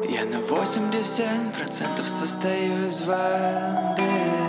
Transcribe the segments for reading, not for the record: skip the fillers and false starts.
Я на 80% состою из воды.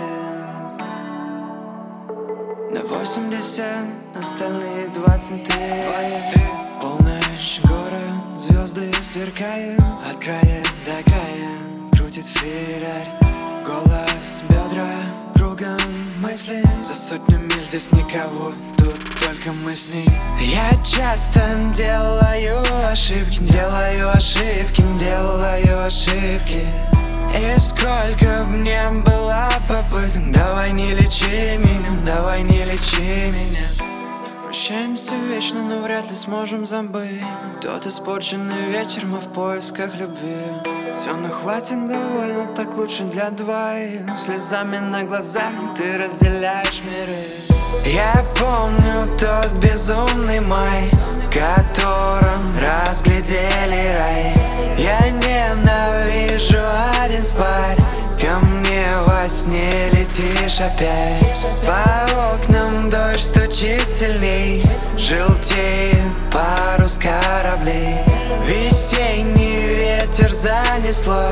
На 80, остальные 20 ты. Полночь, город, звезды сверкают. От края до края крутит Феррари. Голос, бедра, кругом мысли. За сотню миль здесь никого, тут только мы с ней. Я часто делаю ошибки, делаю ошибки, делаю ошибки. И сколько б не было попыток, давай не лечи меня, давай не лечи меня. Прощаемся вечно, но вряд ли сможем забыть тот испорченный вечер, мы в поисках любви. Все, ну хватит, довольно, так лучше для двоих. Слезами на глазах ты разделяешь миры. Я помню тот безумный май, в котором разглядели рай. Я ненавижу один спать, ко мне во сне летишь опять. По окнам дождь стучит сильней, желтеет парус кораблей. Весенний ветер занесло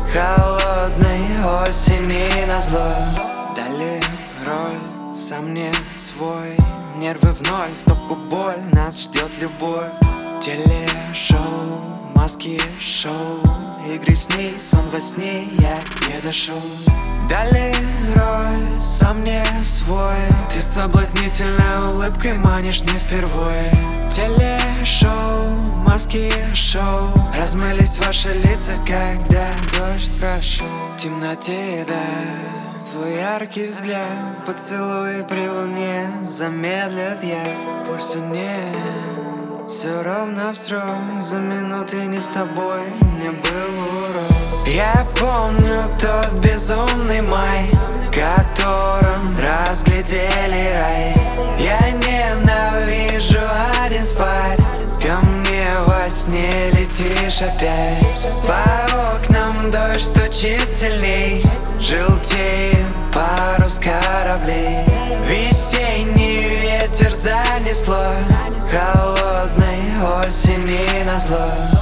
холодной осени назло. Дали роль, сам не свой, нервы в ноль, в топку боль, нас ждет любовь. Телешоу, маски шоу, игры с ней, сон во сне, я не дошел. Дали роль, сам не свой, ты соблазнительной улыбкой манишь не впервые. Телешоу, маски шоу, размылись ваши лица, когда дождь прошел. В темноте, да, твой яркий взгляд, поцелуи при луне замедлят я. Пульса нет, все ровно в срок, за минуты не с тобой мне был урок. Я помню тот безумный май, в котором разглядели рай. Я ненавижу один спать, ко мне во сне летишь опять. По окнам дождь стучит сильней, желтеет парус кораблей. Весенний ветер занесло холодной осени назло.